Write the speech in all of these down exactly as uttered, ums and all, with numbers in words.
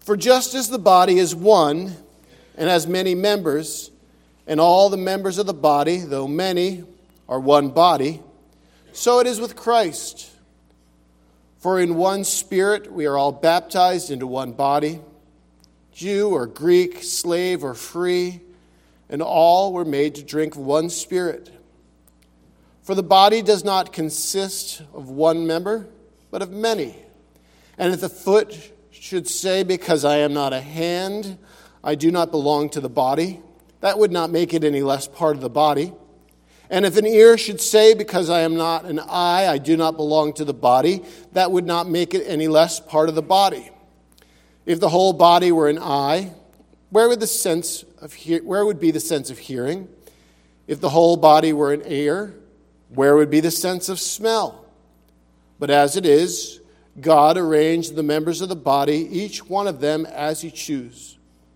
For just as the body is one and has many members, and all the members of the body, though many, are one body, so it is with Christ. For in one Spirit we are all baptized into one body, Jew or Greek, slave or free, and all were made to drink of one Spirit. For the body does not consist of one member, but of many. And if the foot should say, because I am not a hand, I do not belong to the body, that would not make it any less part of the body. And if an ear should say, because I am not an eye, I do not belong to the body, that would not make it any less part of the body. If the whole body were an eye, where would the sense of he- where would be the sense of hearing? If the whole body were an ear, where would be the sense of smell? But as it is, God arranged the members of the body, each one of them as he chose.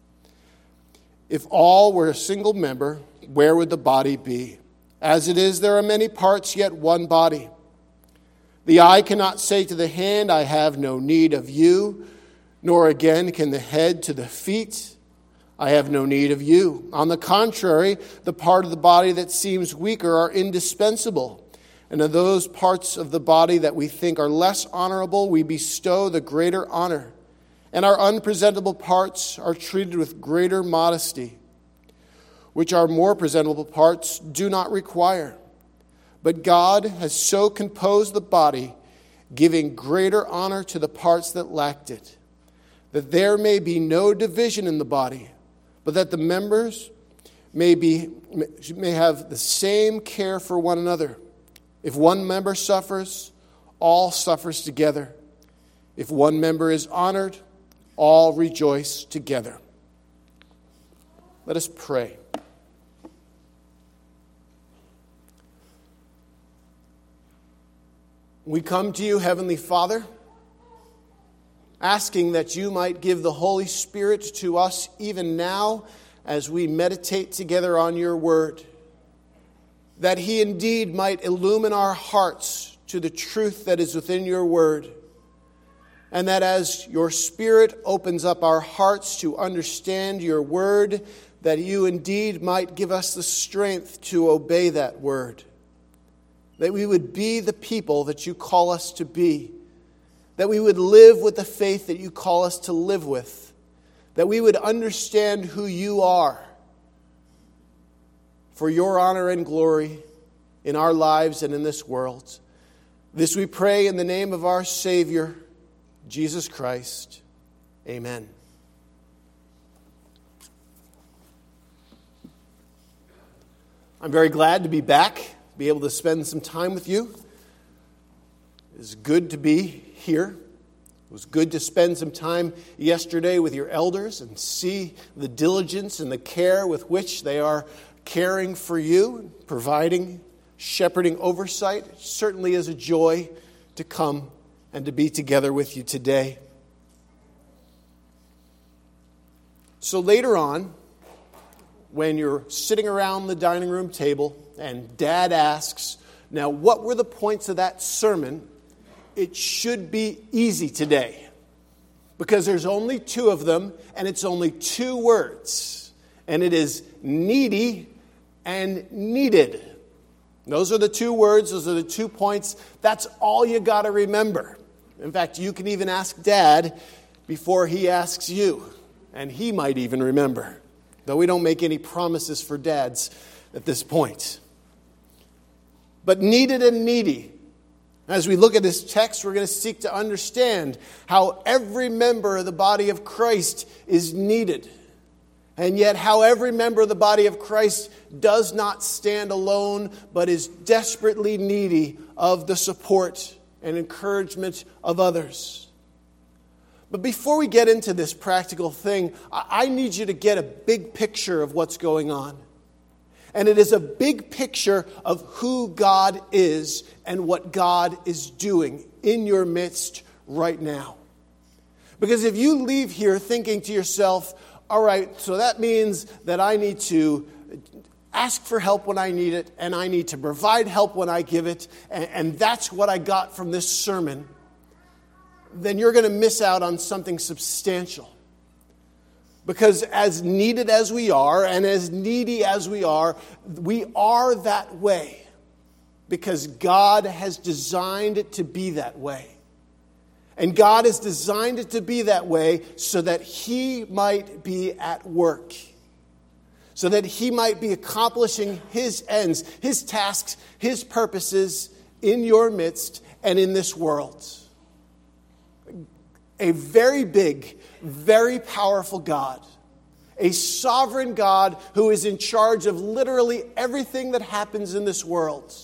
If all were a single member, where would the body be? As it is, there are many parts, yet one body. The eye cannot say to the hand, I have no need of you, nor again can the head to the feet, I have no need of you. On the contrary, the part of the body that seems weaker are indispensable. And of those parts of the body that we think are less honorable, we bestow the greater honor. And our unpresentable parts are treated with greater modesty, which our more presentable parts do not require. But God has so composed the body, giving greater honor to the parts that lacked it, that there may be no division in the body, but that the members may be may have the same care for one another. If one member suffers, all suffers together. If one member is honored, all rejoice together. Let us pray. We come to you, Heavenly Father, asking that you might give the Holy Spirit to us even now as we meditate together on your word, that he indeed might illumine our hearts to the truth that is within your word, and that as your Spirit opens up our hearts to understand your word, that you indeed might give us the strength to obey that word, that we would be the people that you call us to be, that we would live with the faith that you call us to live with, that we would understand who you are for your honor and glory in our lives and in this world. This we pray in the name of our Savior, Jesus Christ. Amen. I'm very glad to be back, be able to spend some time with you. It's good to be here. It was good to spend some time yesterday with your elders and see the diligence and the care with which they are caring for you, providing, shepherding oversight. It certainly is a joy to come and to be together with you today. So later on, when you're sitting around the dining room table and Dad asks, now what were the points of that sermon? It should be easy today, because there's only two of them and it's only two words, and it is needy and needed. Those are the two words. Those are the two points. That's all you got to remember. In fact, you can even ask Dad before he asks you, and he might even remember, though we don't make any promises for dads at this point. But needed and needy. As we look at this text, we're going to seek to understand how every member of the body of Christ is needed. And yet how every member of the body of Christ does not stand alone, but is desperately needy of the support and encouragement of others. But before we get into this practical thing, I need you to get a big picture of what's going on. And it is a big picture of who God is and what God is doing in your midst right now. Because if you leave here thinking to yourself, all right, so that means that I need to ask for help when I need it, and I need to provide help when I give it, and, and that's what I got from this sermon, then you're going to miss out on something substantial. Because as needed as we are, and as needy as we are, we are that way. Because God has designed it to be that way. And God has designed it to be that way so that He might be at work. So that He might be accomplishing His ends, His tasks, His purposes in your midst and in this world. A very big, very powerful God. A sovereign God who is in charge of literally everything that happens in this world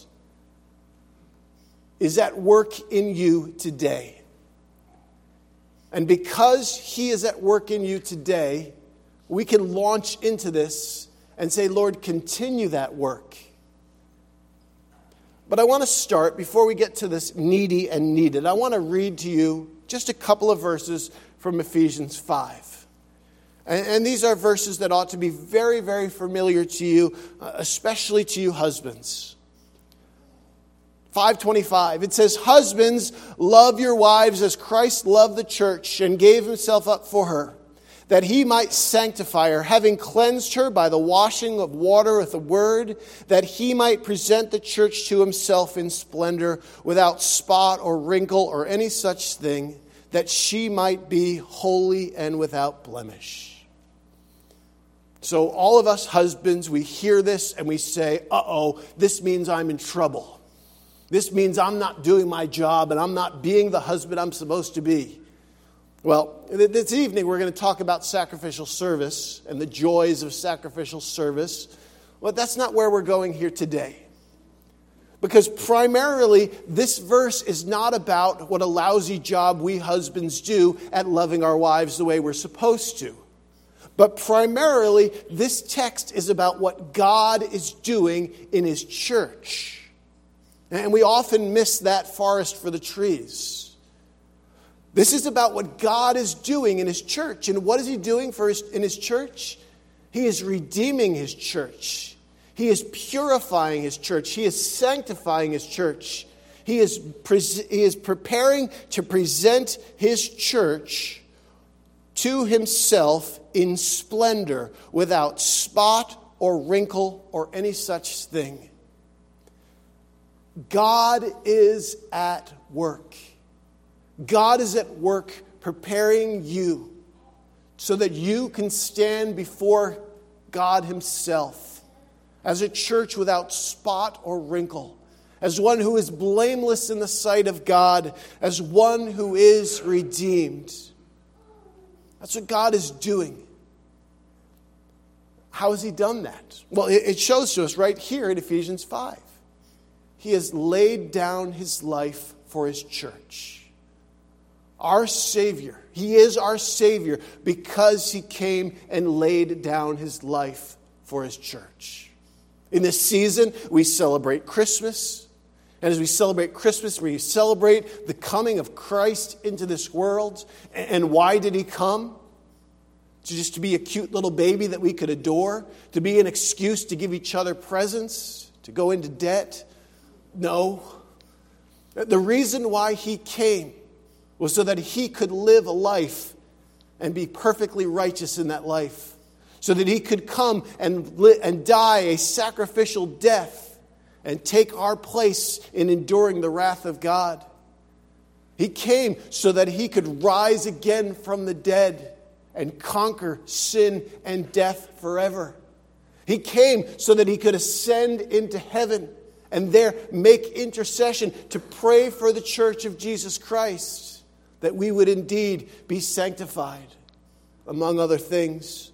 is at work in you today. And because He is at work in you today, we can launch into this and say, Lord, continue that work. But I want to start, before we get to this needy and needed, I want to read to you just a couple of verses from Ephesians five. And, and these are verses that ought to be very, very familiar to you, uh, especially to you husbands. five twenty-five, it says, "Husbands, love your wives as Christ loved the church and gave Himself up for her, that He might sanctify her, having cleansed her by the washing of water with the word, that He might present the church to Himself in splendor, without spot or wrinkle or any such thing, that she might be holy and without blemish." So all of us husbands, we hear this and we say, uh-oh, this means I'm in trouble. This means I'm not doing my job and I'm not being the husband I'm supposed to be. Well, this evening we're going to talk about sacrificial service and the joys of sacrificial service. Well, that's not where we're going here today. Because primarily, this verse is not about what a lousy job we husbands do at loving our wives the way we're supposed to. But primarily, this text is about what God is doing in His church. And we often miss that forest for the trees. This is about what God is doing in His church. And what is He doing for his, in His church? He is redeeming His church. He is purifying His church. He is sanctifying His church. He is, pre- he is preparing to present His church to Himself in splendor, without spot or wrinkle or any such thing. God is at work. God is at work preparing you so that you can stand before God Himself as a church without spot or wrinkle, as one who is blameless in the sight of God, as one who is redeemed. That's what God is doing. How has He done that? Well, it shows to us right here in Ephesians five. He has laid down His life for His church. Our Savior. He is our Savior because He came and laid down His life for His church. In this season, we celebrate Christmas. And as we celebrate Christmas, we celebrate the coming of Christ into this world. And why did He come? To just to be a cute little baby that we could adore? To be an excuse to give each other presents? To go into debt? No. The reason why He came was so that He could live a life and be perfectly righteous in that life. So that He could come and, li- and die a sacrificial death and take our place in enduring the wrath of God. He came so that He could rise again from the dead and conquer sin and death forever. He came so that He could ascend into heaven and there make intercession to pray for the church of Jesus Christ, that we would indeed be sanctified, among other things.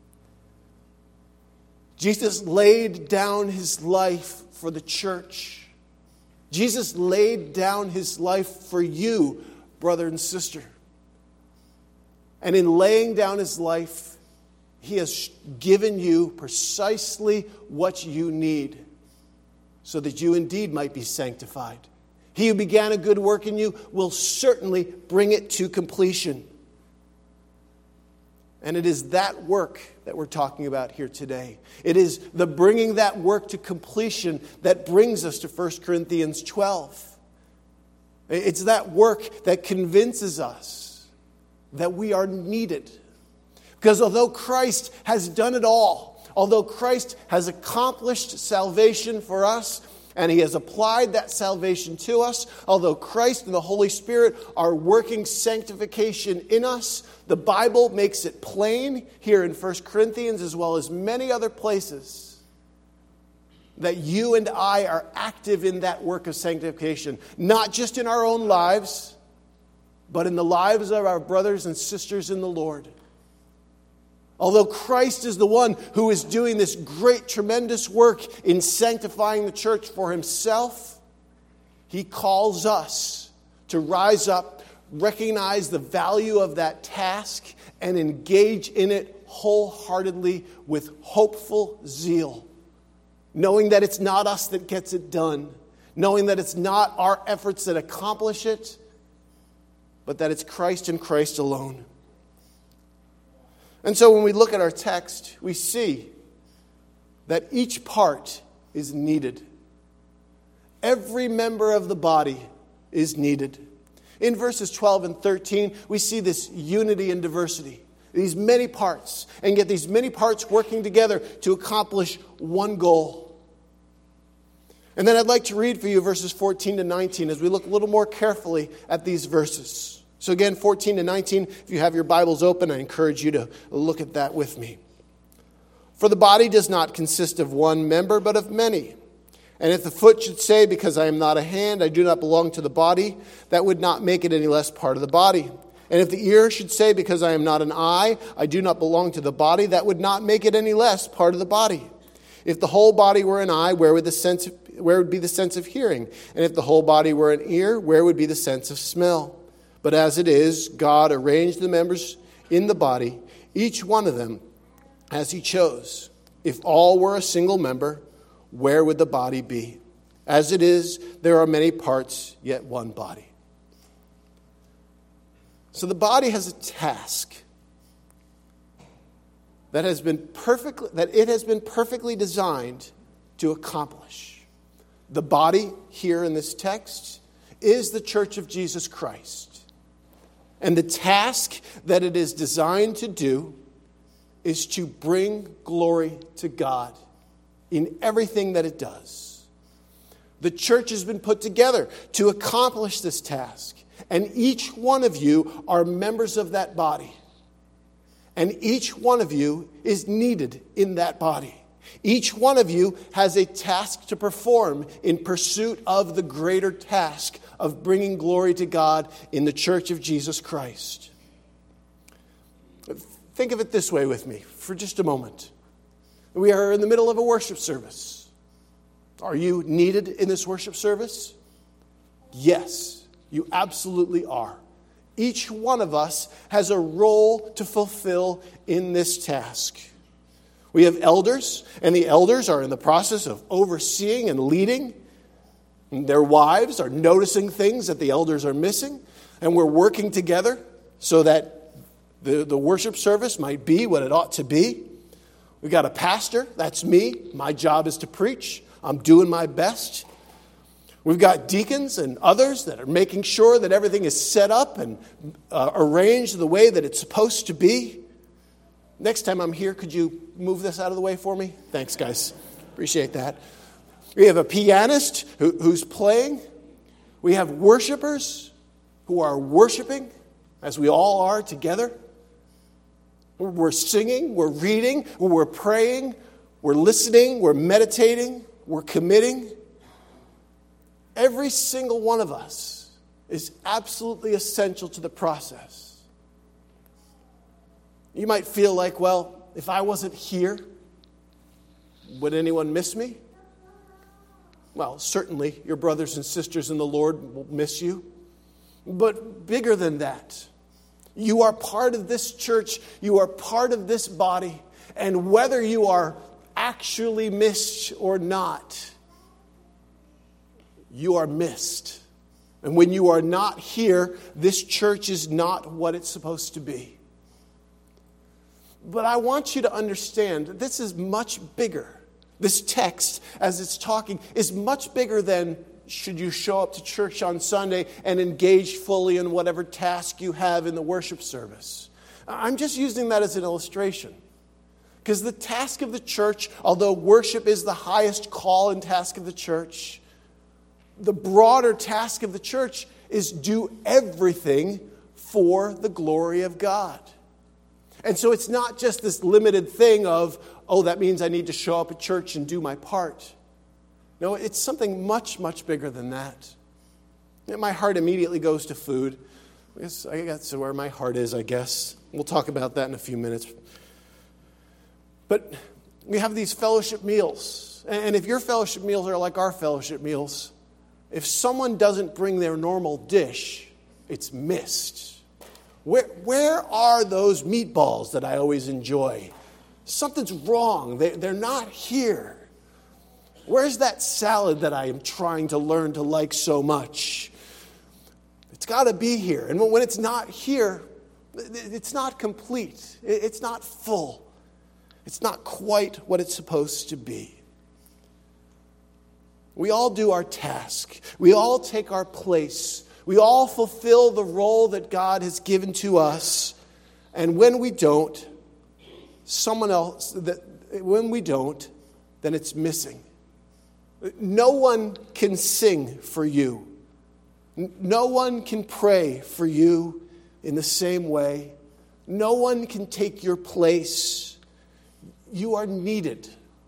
Jesus laid down His life for the church. Jesus laid down His life for you, brother and sister. And in laying down His life, He has given you precisely what you need, so that you indeed might be sanctified. He who began a good work in you will certainly bring it to completion. And it is that work that we're talking about here today. It is the bringing that work to completion that brings us to First Corinthians twelve. It's that work that convinces us that we are needed. Because although Christ has done it all, although Christ has accomplished salvation for us, and he has applied that salvation to us, although Christ and the Holy Spirit are working sanctification in us, the Bible makes it plain here in First Corinthians as well as many other places that you and I are active in that work of sanctification, not just in our own lives, but in the lives of our brothers and sisters in the Lord. Although Christ is the one who is doing this great, tremendous work in sanctifying the church for himself, he calls us to rise up, recognize the value of that task, and engage in it wholeheartedly with hopeful zeal, knowing that it's not us that gets it done, knowing that it's not our efforts that accomplish it, but that it's Christ and Christ alone. And so when we look at our text, we see that each part is needed. Every member of the body is needed. In verses twelve and thirteen, we see this unity and diversity. These many parts, and yet these many parts working together to accomplish one goal. And then I'd like to read for you verses fourteen to nineteen as we look a little more carefully at these verses. So again, fourteen to nineteen, if you have your Bibles open, I encourage you to look at that with me. For the body does not consist of one member, but of many. And if the foot should say, because I am not a hand, I do not belong to the body, that would not make it any less part of the body. And if the ear should say, because I am not an eye, I do not belong to the body, that would not make it any less part of the body. If the whole body were an eye, where would the sense of, where would be the sense of hearing? And if the whole body were an ear, where would be the sense of smell? But as it is, God arranged the members in the body, each one of them as he chose. If all were a single member, where would the body be? As it is, there are many parts, yet one body. So the body has a task that has been perfectly, that it has been perfectly designed to accomplish. The body here in this text is the church of Jesus Christ. And the task that it is designed to do is to bring glory to God in everything that it does. The church has been put together to accomplish this task. And each one of you are members of that body. And each one of you is needed in that body. Each one of you has a task to perform in pursuit of the greater task of bringing glory to God in the church of Jesus Christ. Think of it this way with me for just a moment. We are in the middle of a worship service. Are you needed in this worship service? Yes, you absolutely are. Each one of us has a role to fulfill in this task. We have elders, and the elders are in the process of overseeing and leading. And their wives are noticing things that the elders are missing, and we're working together so that the, the worship service might be what it ought to be. We got a pastor, that's me. My job is to preach. I'm doing my best. We've got deacons and others that are making sure that everything is set up and uh, arranged the way that it's supposed to be. Next time I'm here, could you move this out of the way for me? Thanks, guys. Appreciate that. We have a pianist who, who's playing. We have worshipers who are worshiping, as we all are together. We're singing, we're reading, we're praying, we're listening, we're meditating, we're committing. Every single one of us is absolutely essential to the process. You might feel like, well, if I wasn't here, would anyone miss me? Well, certainly your brothers and sisters in the Lord will miss you. But bigger than that, you are part of this church, you are part of this body, and whether you are actually missed or not, you are missed. And when you are not here, this church is not what it's supposed to be. But I want you to understand that this is much bigger. This text, as it's talking, is much bigger than should you show up to church on Sunday and engage fully in whatever task you have in the worship service. I'm just using that as an illustration. Because the task of the church, although worship is the highest call and task of the church, the broader task of the church is do everything for the glory of God. And so it's not just this limited thing of, oh, that means I need to show up at church and do my part. No, it's something much, much bigger than that. And my heart immediately goes to food. I guess that's where my heart is, I guess. We'll talk about that in a few minutes. But we have these fellowship meals. And if your fellowship meals are like our fellowship meals, if someone doesn't bring their normal dish, it's missed. Where, where are those meatballs that I always enjoy? Something's wrong. They, they're not here. Where's that salad that I am trying to learn to like so much? It's got to be here. And when it's not here, it's not complete. It's not full. It's not quite what it's supposed to be. We all do our task. We all take our place. We all fulfill the role that God has given to us. And when we don't, someone else, that when we don't, then it's missing. No one can sing for you. No one can pray for you in the same way. No one can take your place. You are needed.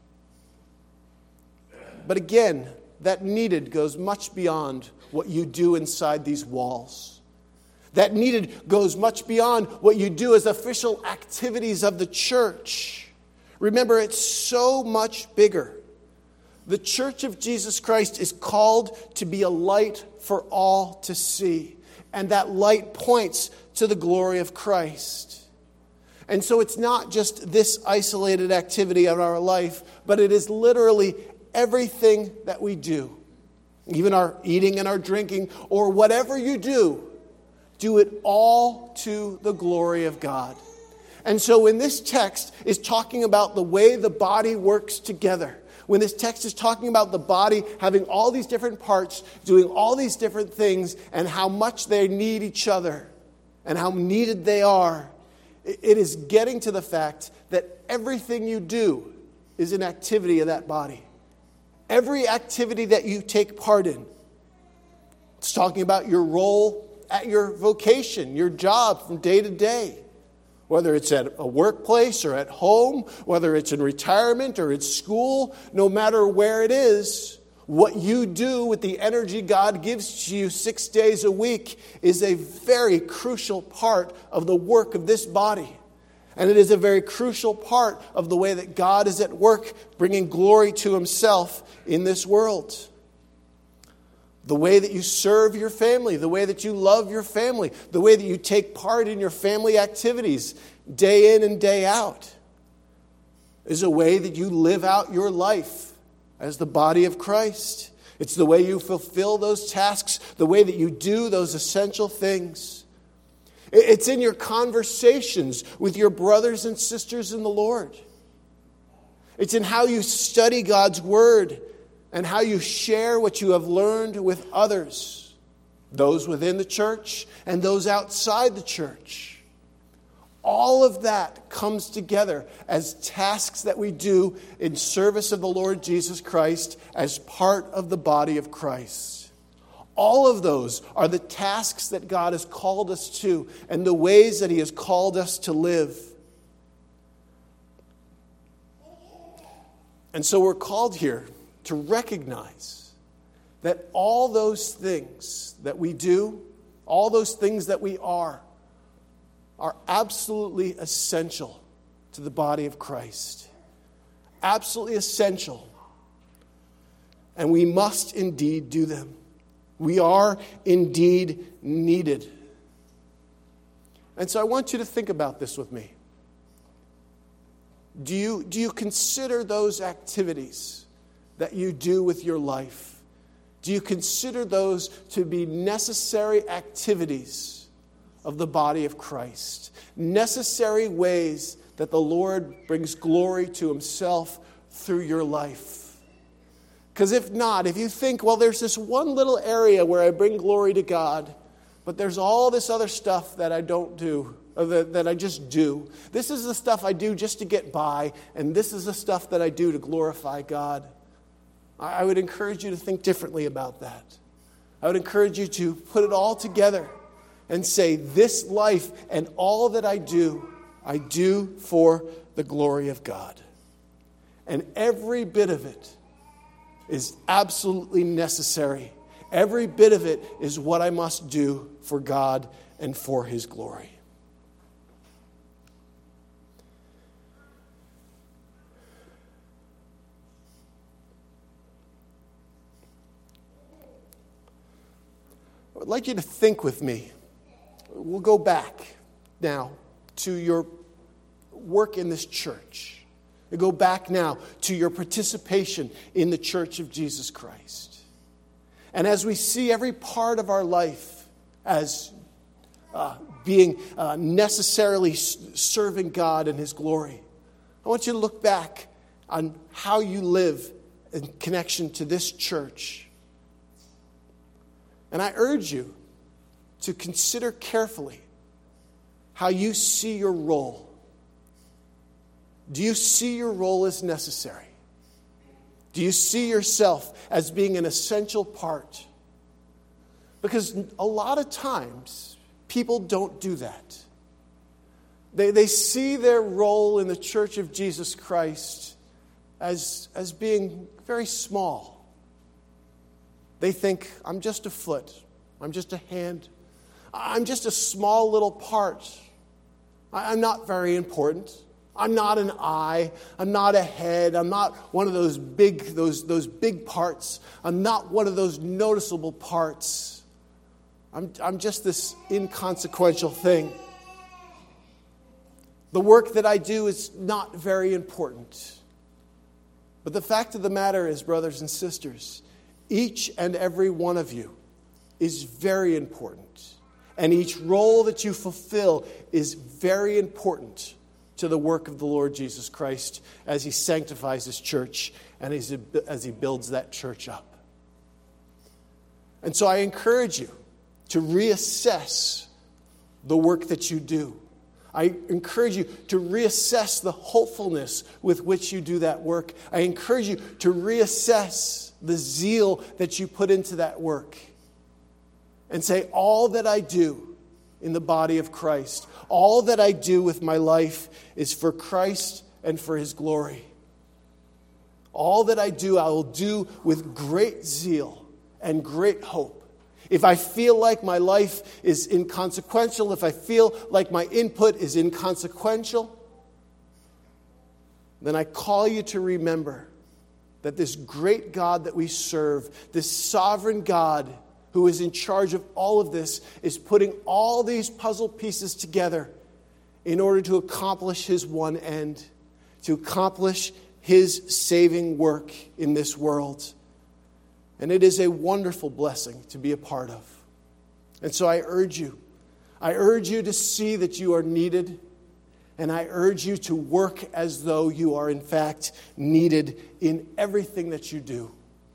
But again, that needed goes much beyond what you do inside these walls. That needed goes much beyond what you do as official activities of the church. Remember, it's so much bigger. The Church of Jesus Christ is called to be a light for all to see. And that light points to the glory of Christ. And so it's not just this isolated activity of our life, but it is literally everything that we do. Even our eating and our drinking, or whatever you do, do it all to the glory of God. And so when this text is talking about the way the body works together, when this text is talking about the body having all these different parts, doing all these different things, and how much they need each other, and how needed they are, it is getting to the fact that everything you do is an activity of that body. Every activity that you take part in. It's talking about your role at your vocation, your job from day to day. Whether it's at a workplace or at home, whether it's in retirement or at school, no matter where it is, what you do with the energy God gives to you six days a week is a very crucial part of the work of this body. And it is a very crucial part of the way that God is at work bringing glory to Himself in this world. The way that you serve your family, the way that you love your family, the way that you take part in your family activities day in and day out is a way that you live out your life as the body of Christ. It's the way you fulfill those tasks, the way that you do those essential things. It's in your conversations with your brothers and sisters in the Lord. It's in how you study God's Word and how you share what you have learned with others, those within the church and those outside the church. All of that comes together as tasks that we do in service of the Lord Jesus Christ as part of the body of Christ. All of those are the tasks that God has called us to and the ways that He has called us to live. And so we're called here to recognize that all those things that we do, all those things that we are, are absolutely essential to the body of Christ. Absolutely essential. And we must indeed do them. We are indeed needed. And so I want you to think about this with me. Do you, do you consider those activities that you do with your life? Do you consider those to be necessary activities of the body of Christ? Necessary ways that the Lord brings glory to Himself through your life? Because if not, if you think, well, there's this one little area where I bring glory to God, but there's all this other stuff that I don't do, or that, that I just do. This is the stuff I do just to get by, and this is the stuff that I do to glorify God. I, I would encourage you to think differently about that. I would encourage you to put it all together and say, this life and all that I do, I do for the glory of God. And every bit of it is absolutely necessary. Every bit of it is what I must do for God and for His glory. I would like you to think with me. We'll go back now to your work in this church. We'll go back now to your participation in the Church of Jesus Christ. And as we see every part of our life as uh, being uh, necessarily serving God and His glory, I want you to look back on how you live in connection to this church. And I urge you to consider carefully how you see your role. Do you see your role as necessary? Do you see yourself as being an essential part? Because a lot of times, people don't do that. They, they see their role in the Church of Jesus Christ as, as being very small. They think, I'm just a foot. I'm just a hand. I'm just a small little part. I'm not very important. I'm not an eye. I'm not a head. I'm not one of those big, those, those big parts. I'm not one of those noticeable parts. I'm, I'm just this inconsequential thing. The work that I do is not very important. But the fact of the matter is, brothers and sisters, each and every one of you is very important. And each role that you fulfill is very important to the work of the Lord Jesus Christ as He sanctifies His church and as He, as he builds that church up. And so I encourage you to reassess the work that you do. I encourage you to reassess the hopefulness with which you do that work. I encourage you to reassess the zeal that you put into that work. And say, all that I do in the body of Christ, all that I do with my life is for Christ and for His glory. All that I do, I will do with great zeal and great hope. If I feel like my life is inconsequential, if I feel like my input is inconsequential, then I call you to remember that this great God that we serve, this sovereign God who is in charge of all of this, is putting all these puzzle pieces together in order to accomplish His one end, to accomplish His saving work in this world. And it is a wonderful blessing to be a part of. And so I urge you, I urge you to see that you are needed, and I urge you to work as though you are in fact needed in everything that you do.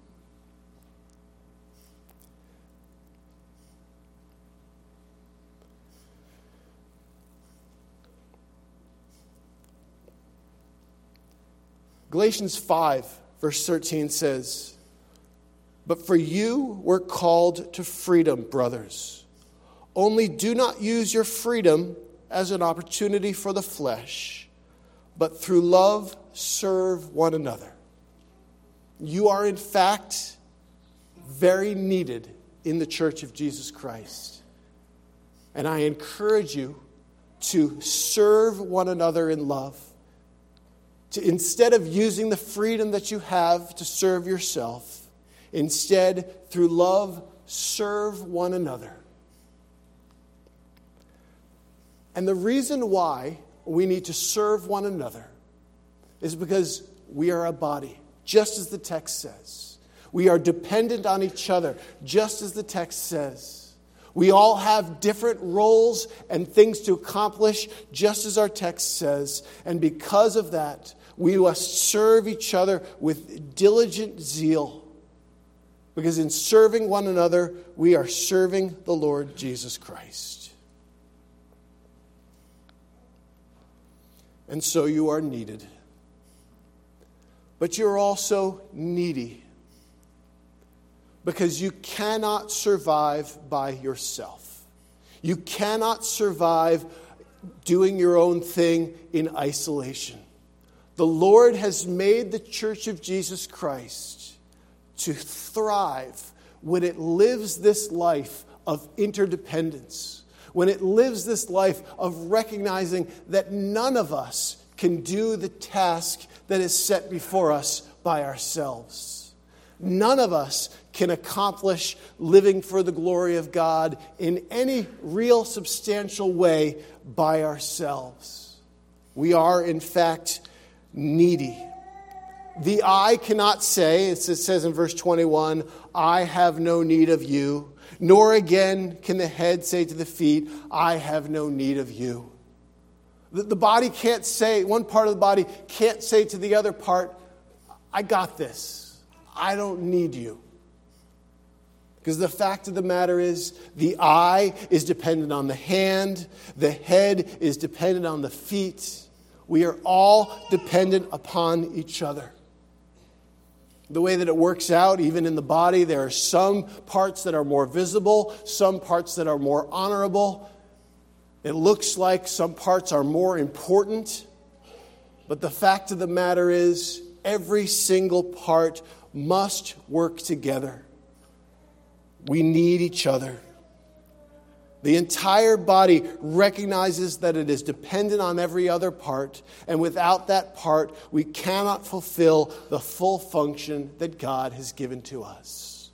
Galatians five, verse thirteen says, "But for you were called to freedom, brothers. Only do not use your freedom as an opportunity for the flesh, but through love serve one another." You are, in fact, very needed in the Church of Jesus Christ. And I encourage you to serve one another in love. To, instead of using the freedom that you have to serve yourself, instead, through love, serve one another. And the reason why we need to serve one another is because we are a body, just as the text says. We are dependent on each other, just as the text says. We all have different roles and things to accomplish, just as our text says. And because of that, we must serve each other with diligent zeal. Because in serving one another, we are serving the Lord Jesus Christ. and so you are needed. But you're also needy because you cannot survive by yourself. You cannot survive doing your own thing in isolation. The Lord has made the Church of Jesus Christ to thrive when it lives this life of interdependence, when it lives this life of recognizing that none of us can do the task that is set before us by ourselves. None of us can accomplish living for the glory of God in any real substantial way by ourselves. We are, in fact, needy. The eye cannot say, as it says in verse twenty-one, I have no need of you. Nor again can the head say to the feet, I have no need of you. The, the body can't say, one part of the body can't say to the other part, I got this. I don't need you. Because the fact of the matter is, the eye is dependent on the hand. The head is dependent on the feet. We are all dependent upon each other. The way that it works out, even in the body, there are some parts that are more visible, some parts that are more honorable. It looks like some parts are more important. But the fact of the matter is, every single part must work together. We need each other. The entire body recognizes that it is dependent on every other part, and without that part, we cannot fulfill the full function that God has given to us.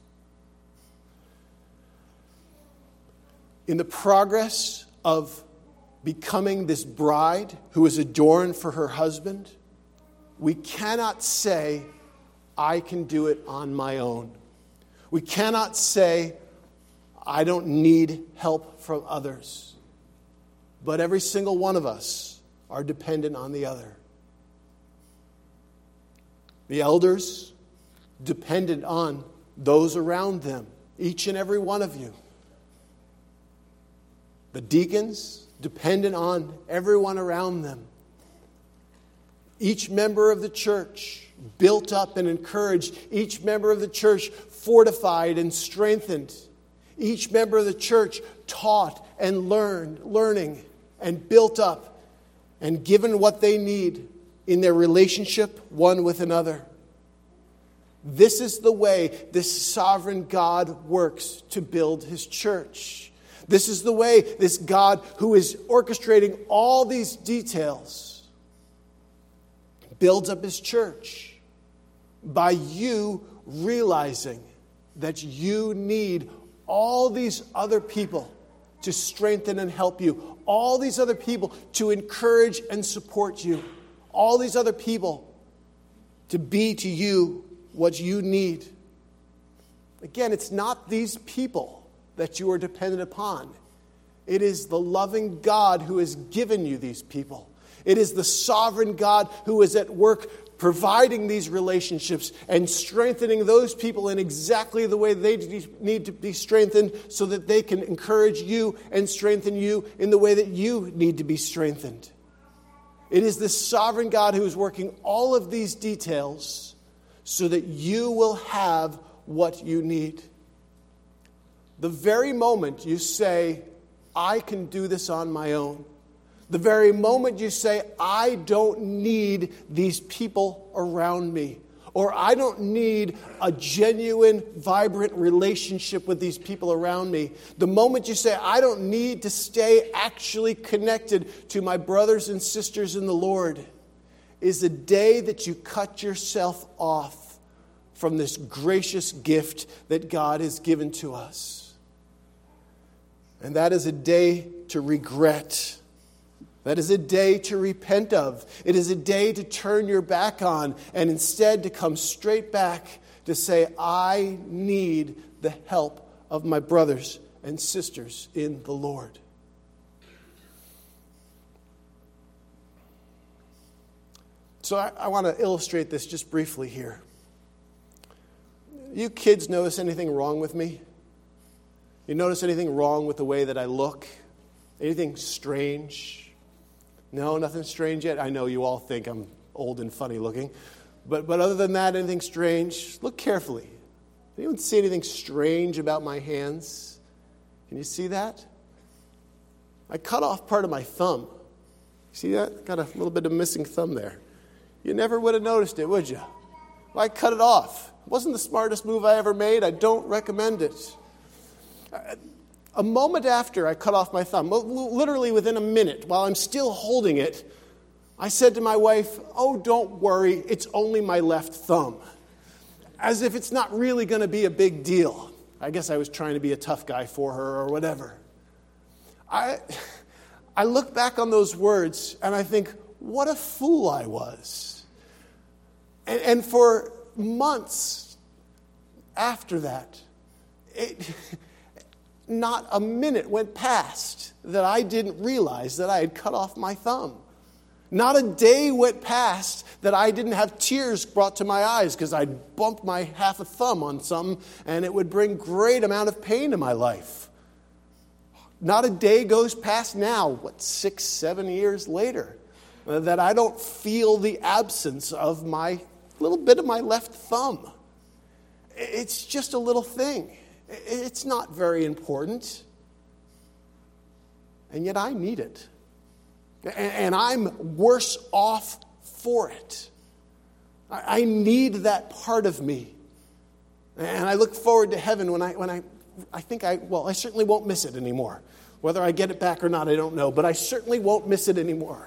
In the progress of becoming this bride who is adorned for her husband, we cannot say, I can do it on my own. We cannot say, I don't need help from others. But every single one of us are dependent on the other. The elders dependent on those around them, each and every one of you. The deacons dependent on everyone around them. Each member of the church built up and encouraged. Each member of the church fortified and strengthened. Each member of the church taught and learned, learning and built up and given what they need in their relationship one with another. This is the way this sovereign God works to build his church. This is the way this God who is orchestrating all these details builds up his church by you realizing that you need all these other people to strengthen and help you. All these other people to encourage and support you. All these other people to be to you what you need. Again, it's not these people that you are dependent upon. It is the loving God who has given you these people. It is the sovereign God who is at work providing these relationships and strengthening those people in exactly the way they need to be strengthened so that they can encourage you and strengthen you in the way that you need to be strengthened. It is the sovereign God who is working all of these details so that you will have what you need. The very moment you say, I can do this on my own, the very moment you say, I don't need these people around me, or I don't need a genuine, vibrant relationship with these people around me, the moment you say, I don't need to stay actually connected to my brothers and sisters in the Lord, is the day that you cut yourself off from this gracious gift that God has given to us. And that is a day to regret. That is a day to repent of. It is a day to turn your back on and instead to come straight back to say, I need the help of my brothers and sisters in the Lord. So I, I want to illustrate this just briefly here. You kids notice anything wrong with me? You notice anything wrong with the way that I look? Anything strange? No, nothing strange yet? I know you all think I'm old and funny looking. But, but other than that, anything strange? Look carefully. Anyone see anything strange about my hands? Can you see that? I cut off part of my thumb. See that? Got a little bit of missing thumb there. You never would have noticed it, would you? Well, I cut it off. It wasn't the smartest move I ever made. I don't recommend it. A moment after I cut off my thumb, literally within a minute, while I'm still holding it, I said to my wife, "Oh, don't worry, it's only my left thumb." As if it's not really going to be a big deal. I guess I was trying to be a tough guy for her or whatever. I, I look back on those words and I think, what a fool I was. And, and for months after that, it, not a minute went past that I didn't realize that I had cut off my thumb. Not a day went past that I didn't have tears brought to my eyes because I'd bumped my half a thumb on something and it would bring great amount of pain to my life. Not a day goes past now, what, six, seven years later, that I don't feel the absence of my little bit of my left thumb. It's just a little thing. It's not very important. And yet I need it. And I'm worse off for it. I need that part of me. And I look forward to heaven when I, when I, I think I, well, I certainly won't miss it anymore. Whether I get it back or not, I don't know. But I certainly won't miss it anymore.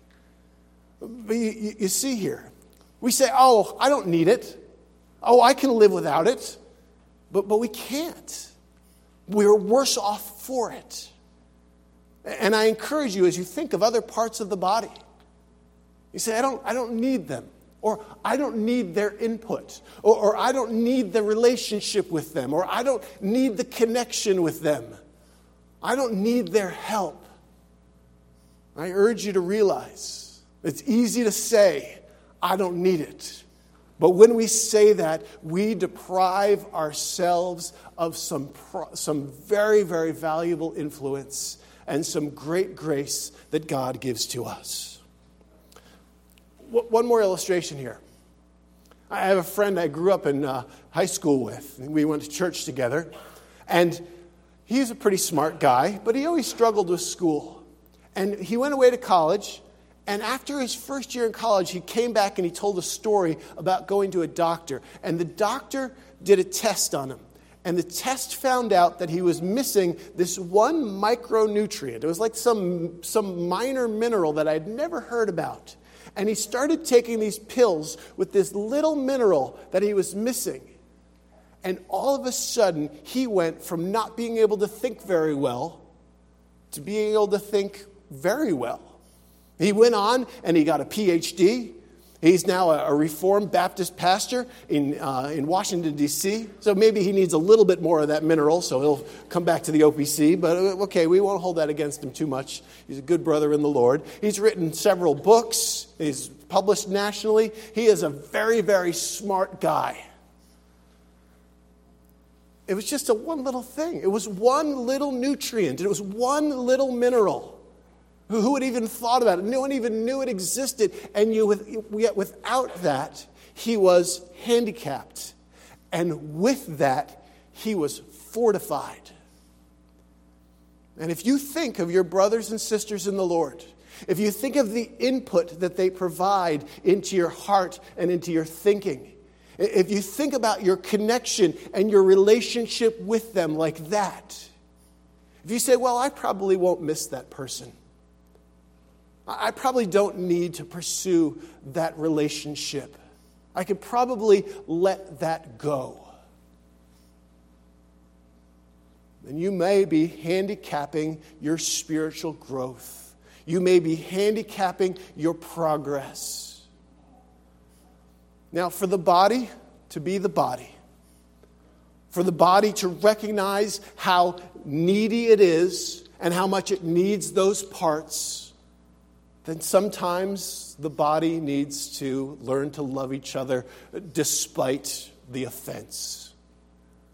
But you, you see here, we say, oh, I don't need it. Oh, I can live without it. But, but we can't. We're worse off for it. And I encourage you as you think of other parts of the body. You say, I don't, I don't need them. Or I don't need their input. Or, or I don't need the relationship with them. Or I don't need the connection with them. I don't need their help. I urge you to realize it's easy to say, I don't need it. But when we say that, we deprive ourselves of some, some very, very valuable influence and some great grace that God gives to us. One more illustration here. I have a friend I grew up in uh, high school with. We went to church together. And he's a pretty smart guy, but he always struggled with school. And he went away to college. And after his first year in college, he came back and he told a story about going to a doctor. And the doctor did a test on him. And the test found out that he was missing this one micronutrient. It was like some, some minor mineral that I'd never heard about. And he started taking these pills with this little mineral that he was missing. And all of a sudden, he went from not being able to think very well to being able to think very well. He went on and he got a P H D. He's now a Reformed Baptist pastor in uh, in Washington, D C So maybe he needs a little bit more of that mineral, so he'll come back to the O P C. But okay, we won't hold that against him too much. He's a good brother in the Lord. He's written several books. He's published nationally. He is a very, very smart guy. It was just a one little thing. It was one little nutrient. It was one little mineral. Who had even thought about it? No one even knew it existed. And you, yet without that, he was handicapped. And with that, he was fortified. And if you think of your brothers and sisters in the Lord, if you think of the input that they provide into your heart and into your thinking, if you think about your connection and your relationship with them like that, if you say, well, I probably won't miss that person. I probably don't need to pursue that relationship. I could probably let that go. And you may be handicapping your spiritual growth. You may be handicapping your progress. Now, for the body to be the body, for the body to recognize how needy it is and how much it needs those parts, then sometimes the body needs to learn to love each other despite the offense.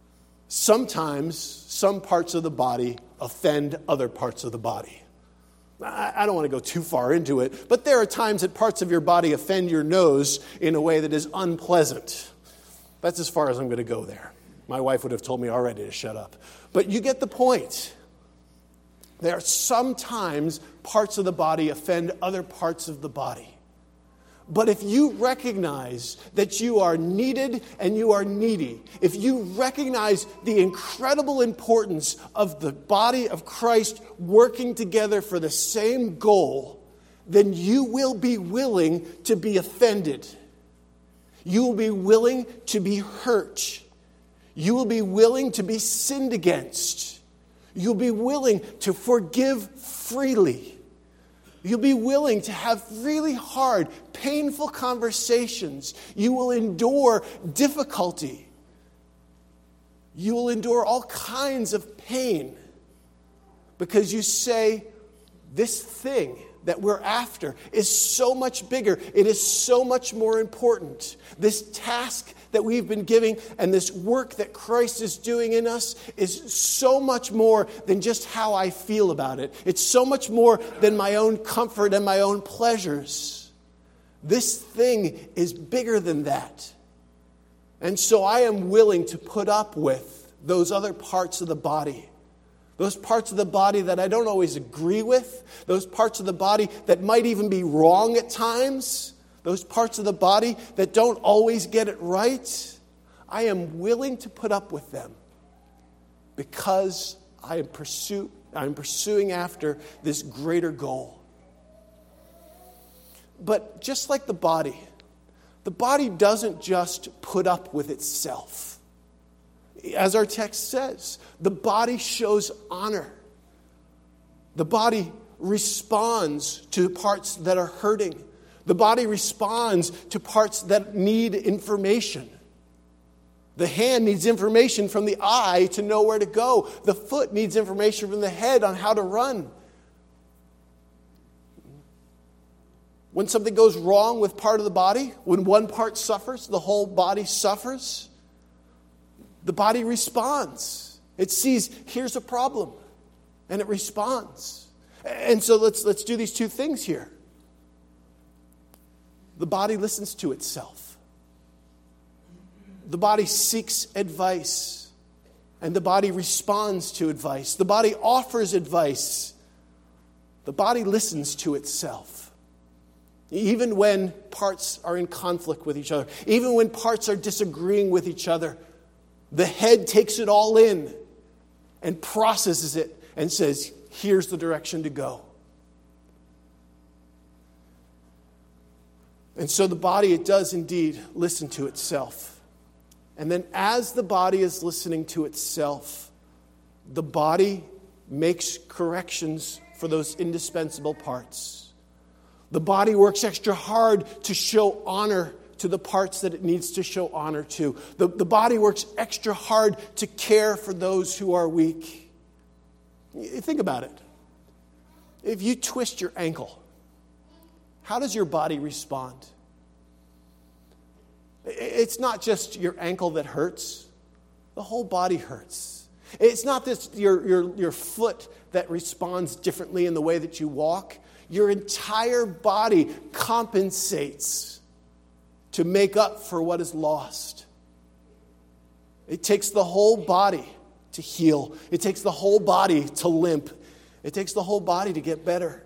Sometimes some parts of the body offend other parts of the body. I don't want to go too far into it, but there are times that parts of your body offend your nose in a way that is unpleasant. That's as far as I'm going to go there. My wife would have told me already to shut up. But you get the point. There are sometimes parts of the body offend other parts of the body. But if you recognize that you are needed and you are needy, if you recognize the incredible importance of the body of Christ working together for the same goal, then you will be willing to be offended. You will be willing to be hurt. You will be willing to be sinned against. You'll be willing to forgive freely. You'll be willing to have really hard, painful conversations. You will endure difficulty. You will endure all kinds of pain because you say, this thing that we're after is so much bigger. It is so much more important. This task that we've been giving and this work that Christ is doing in us is so much more than just how I feel about it. It's so much more than my own comfort and my own pleasures. This thing is bigger than that. And so I am willing to put up with those other parts of the body. Those parts of the body that I don't always agree with. Those parts of the body that might even be wrong at times. Those parts of the body that don't always get it right. I am willing to put up with them because I am pursue, I'm pursuing after this greater goal. But just like the body, the body doesn't just put up with itself. As our text says, the body shows honor. The body responds to parts that are hurting. The body responds to parts that need information. The hand needs information from the eye to know where to go. The foot needs information from the head on how to run. When something goes wrong with part of the body, when one part suffers, the whole body suffers. The body responds. It sees, here's a problem, and it responds. And so let's let's do these two things here. The body listens to itself. The body seeks advice, and the body responds to advice. The body offers advice. The body listens to itself. Even when parts are in conflict with each other, even when parts are disagreeing with each other, the head takes it all in and processes it and says, here's the direction to go. And so the body, it does indeed listen to itself. And then as the body is listening to itself, the body makes corrections for those indispensable parts. The body works extra hard to show honor to the parts that it needs to show honor to. The, the body works extra hard to care for those who are weak. Think about it. If you twist your ankle, how does your body respond? It's not just your ankle that hurts. The whole body hurts. It's not just your, your, your foot that responds differently in the way that you walk. Your entire body compensates to make up for what is lost. It takes the whole body to heal. It takes the whole body to limp. It takes the whole body to get better.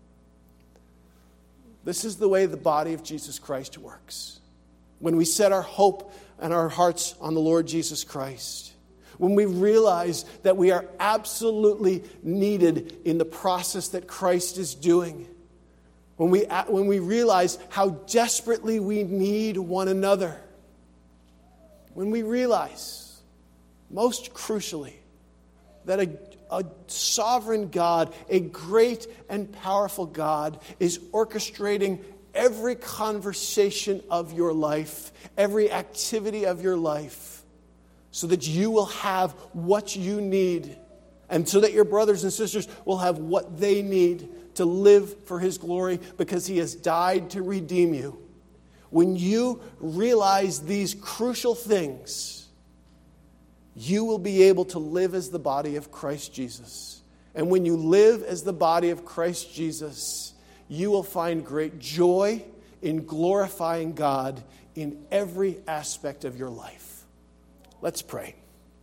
This is the way the body of Jesus Christ works. When we set our hope and our hearts on the Lord Jesus Christ, when we realize that we are absolutely needed in the process that Christ is doing, When we, when we realize how desperately we need one another. When we realize, most crucially, that a, a sovereign God, a great and powerful God, is orchestrating every conversation of your life, every activity of your life, so that you will have what you need, and so that your brothers and sisters will have what they need to live for His glory, because He has died to redeem you. When you realize these crucial things, you will be able to live as the body of Christ Jesus And when you live as the body of Christ Jesus, you will find great joy in glorifying God in every aspect of your life. Let's pray.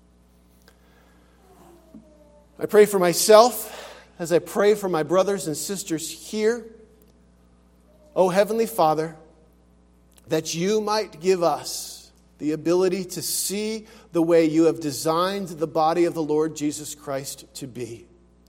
I pray for myself as I pray for my brothers and sisters here. Oh, Heavenly Father, that you might give us the ability to see the way you have designed the body of the Lord Jesus Christ to be.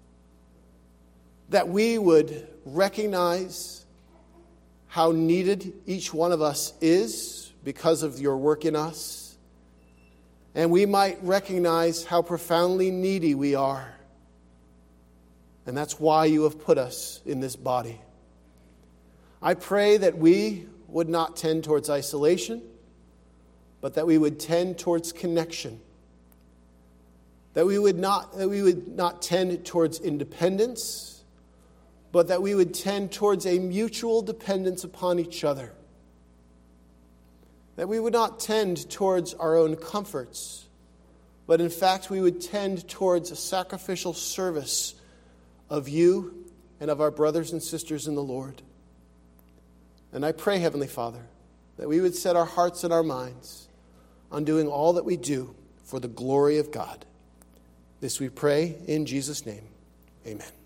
That we would recognize how needed each one of us is because of your work in us. And we might recognize how profoundly needy we are. And that's why you have put us in this body. I pray that we would not tend towards isolation, but that we would tend towards connection. That we would not, that we would not tend towards independence, but that we would tend towards a mutual dependence upon each other. That we would not tend towards our own comforts, but in fact we would tend towards a sacrificial service of you and of our brothers and sisters in the Lord. And I pray, Heavenly Father, that we would set our hearts and our minds on doing all that we do for the glory of God. This we pray in Jesus' name. Amen.